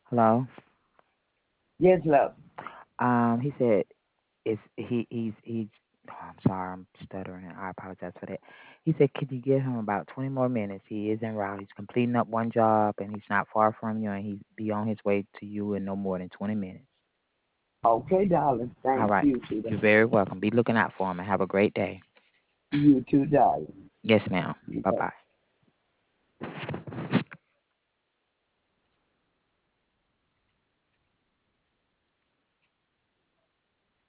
Hello. Yes, love. He said he's. Oh, I'm sorry, I'm stuttering. I apologize for that. He said, could you give him about 20 more minutes? He is en route. He's completing up one job, and he's not far from you, and he's be on his way to you in no more than 20 minutes. Okay, darling. All Thank right. you, sweetheart. You're very welcome. Be looking out for him, and have a great day. You too, darling. Yes, ma'am. Bye Bye. bye.